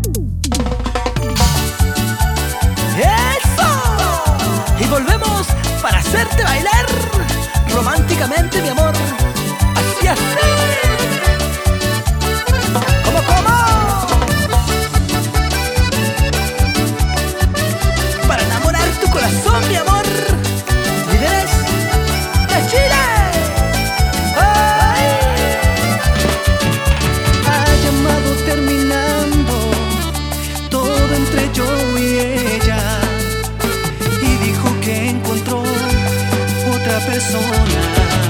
¡Eso! Y volvemos para hacerte bailar románticamente, mi amor. Así, así. ¿Cómo, cómo? Para enamorar tu corazón, mi amor. Líderes de Chile. ¡Ay! Ha llamado terminando todo entre yo y ella, y dijo que encontró otra persona.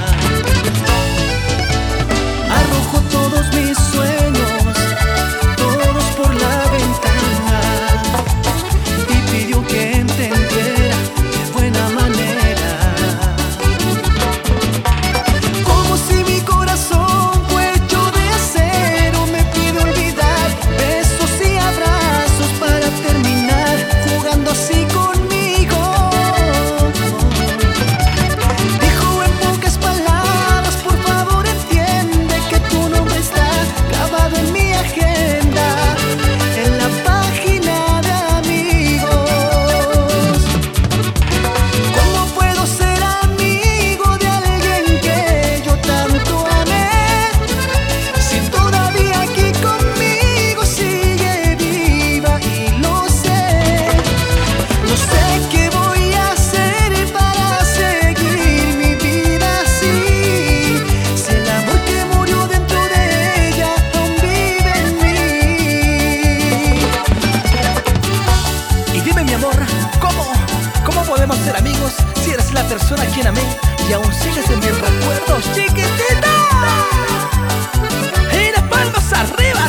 Arrojó todos mis sueños, todos por la ventana, y pidió que entendiera de buena manera. Como si mi corazón fue hecho de acero, me pide olvidar besos y abrazos para terminar jugando así conmigo. Dijo en pocas palabras: por favor entiende que tu nombre está grabado en mi agenda, en la página de amigos. ¿Cómo puedo ser amigo de alguien que yo tanto amé, si todavía aquí conmigo sigue viva? Y lo sé, no sé qué voy a hacer para seguir mi vida así, si el amor que murió dentro de ella aún vive en mí. Y dime, mi amor, ¿cómo podemos ser amigos si eres la persona a quien amé y aún sigues en mis recuerdos, chiquitita? Y las palmas arriba.